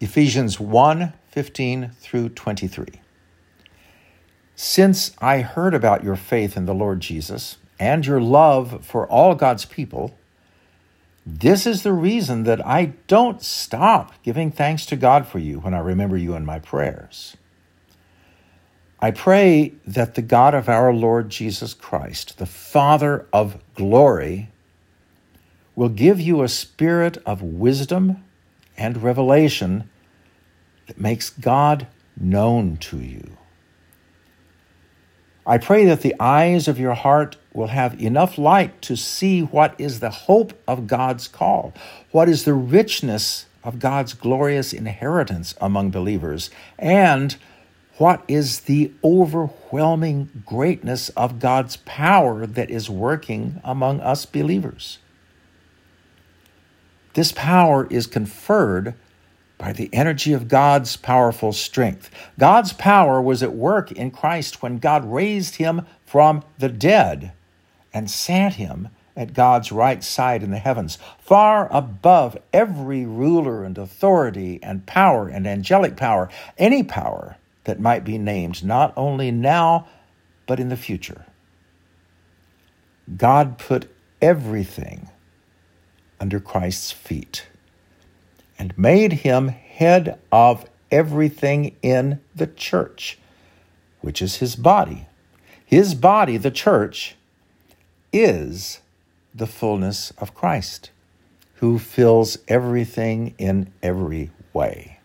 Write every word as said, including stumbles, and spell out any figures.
Ephesians one, fifteen through twenty-three. Since I heard about your faith in the Lord Jesus and your love for all God's people, this is the reason that I don't stop giving thanks to God for you when I remember you in my prayers. I pray that the God of our Lord Jesus Christ, the Father of glory, will give you a spirit of wisdom and revelation that makes God known to you. I pray that the eyes of your heart will have enough light to see what is the hope of God's call, what is the richness of God's glorious inheritance among believers, and what is the overwhelming greatness of God's power that is working among us believers. This power is conferred by the energy of God's powerful strength. God's power was at work in Christ when God raised him from the dead and sat him at God's right side in the heavens, far above every ruler and authority and power and angelic power, any power that might be named, not only now, but in the future. God put everything under Christ's feet and made him head of everything in the church, which is his body. His body, the church, is the fullness of Christ, who fills everything in every way.